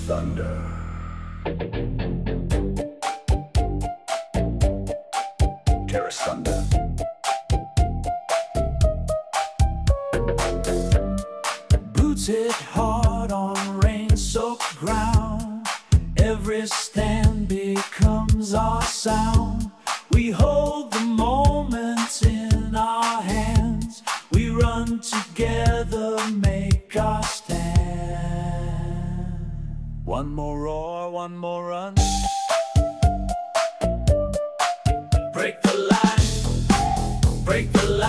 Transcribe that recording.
thunder. Terrace thunder. Boots hit hard on rain-soaked ground. Every stand becomes our sound. We hold the moment in our hands. We run together, make our stand. One more roar, one more run. Break the line, break the line.